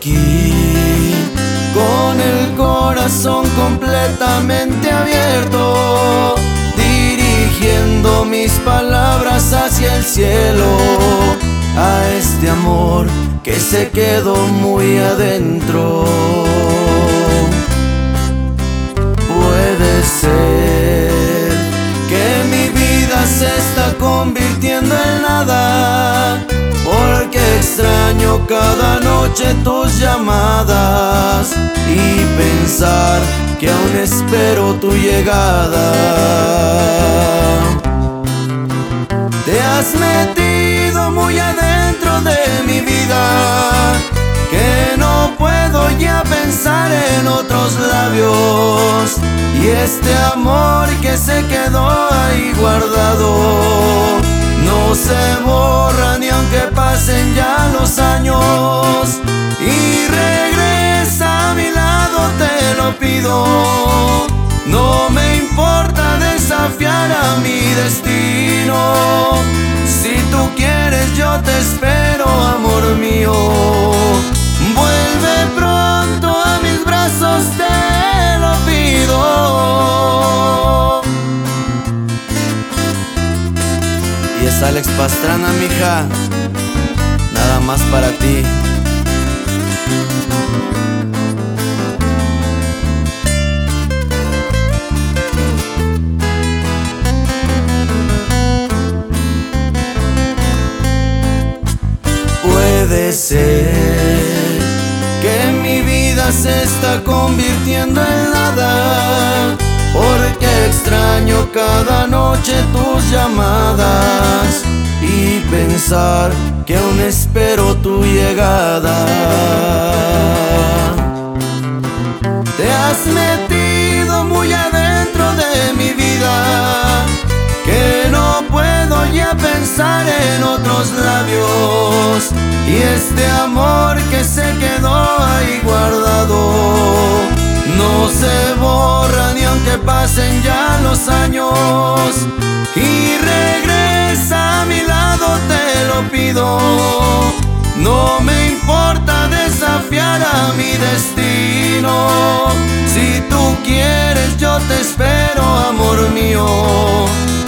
aquí, con el corazón completamente abierto, dirigiendo mis palabras hacia el cielo, a este amor que se quedó muy adentro. Puede ser que mi vida se está convirtiendo en nada, porque extraño cada noche tus llamadas y pensar que aún espero tu llegada. Te has metido muy adentro de mi vida, que no puedo ya pensar en otros labios, y este amor que se quedó ahí guardado no se borra ni aunque pasen ya los años. Y regresa a mi lado, te lo pido. No me importa desafiar a mi destino. Si tú quieres yo te espero, amor mío. Vuelve pronto a mis brazos, te lo pido. Y es Alex Pastrana, mija, nada más para ti. Puede ser que mi vida se está convirtiendo en nada, porque extraño cada noche tus llamadas y pensar que aún espero tu llegada. Te has metido muy adentro de mi vida, que no puedo ya pensar en otros labios, y este amor que se quedó ahí guardado no se borra ni aunque pasen ya los años. Y regresa a mi lado, te lo pido. No me importa desafiar a mi destino. Si tú quieres yo te espero, amor mío.